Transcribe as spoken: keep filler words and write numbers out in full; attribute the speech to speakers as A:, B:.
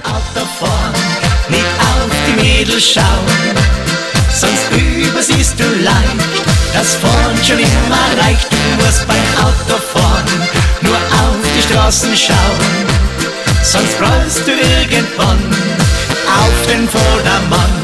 A: Autofahren, nicht auf die Mädels schauen, sonst übersiehst du leicht, das Fahren schon immer reicht. Du musst beim Autofahren nur auf die Straßen schauen, sonst prallst du irgendwann auf den Vordermann.